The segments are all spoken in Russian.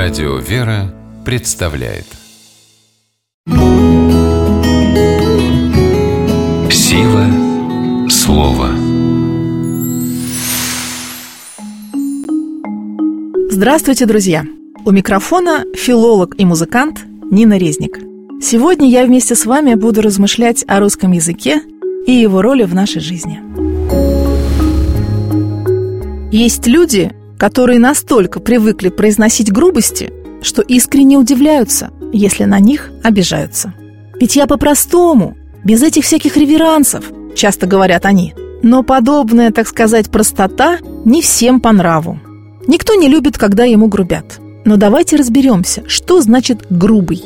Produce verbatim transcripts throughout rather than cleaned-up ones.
Радио «Вера» представляет Сила слова. Здравствуйте, друзья! У микрофона филолог и музыкант Нина Резник. Сегодня я вместе с вами буду размышлять о русском языке и его роли в нашей жизни. Есть люди, которые настолько привыкли произносить грубости, что искренне удивляются, если на них обижаются. «Ведь я по-простому, без этих всяких реверансов», часто говорят они. Но подобная, так сказать, простота не всем по нраву. Никто не любит, когда ему грубят. Но давайте разберемся, что значит «грубый».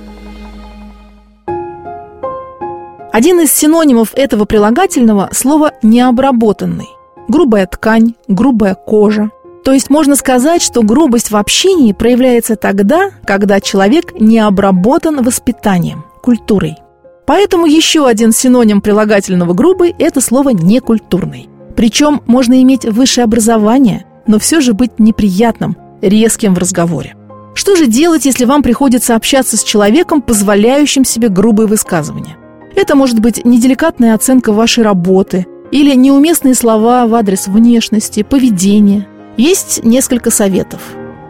Один из синонимов этого прилагательного – слово «необработанный». Грубая ткань, грубая кожа. То есть можно сказать, что грубость в общении проявляется тогда, когда человек не обработан воспитанием, культурой. Поэтому еще один синоним прилагательного «грубый» – это слово «некультурный». Причем можно иметь высшее образование, но все же быть неприятным, резким в разговоре. Что же делать, если вам приходится общаться с человеком, позволяющим себе грубые высказывания? Это может быть неделикатная оценка вашей работы или неуместные слова в адрес внешности, поведения. Есть несколько советов.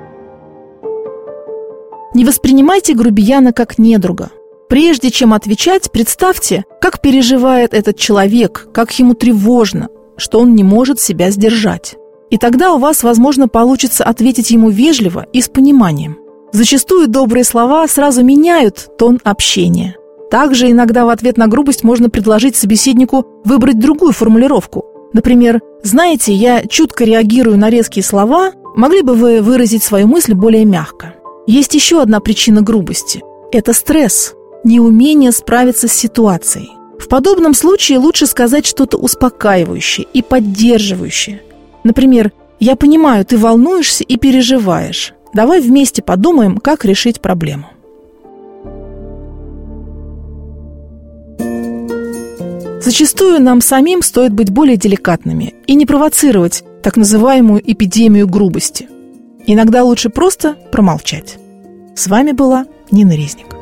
Не воспринимайте грубияна как недруга. Прежде чем отвечать, представьте, как переживает этот человек, как ему тревожно, что он не может себя сдержать. И тогда у вас, возможно, получится ответить ему вежливо и с пониманием. Зачастую добрые слова сразу меняют тон общения. Также иногда в ответ на грубость можно предложить собеседнику выбрать другую формулировку. Например, «Знаете, я чутко реагирую на резкие слова, могли бы вы выразить свою мысль более мягко?» Есть еще одна причина грубости – это стресс, неумение справиться с ситуацией. В подобном случае лучше сказать что-то успокаивающее и поддерживающее. Например, «Я понимаю, ты волнуешься и переживаешь. Давай вместе подумаем, как решить проблему». Зачастую нам самим стоит быть более деликатными и не провоцировать так называемую эпидемию грубости. Иногда лучше просто промолчать. С вами была Нина Резник.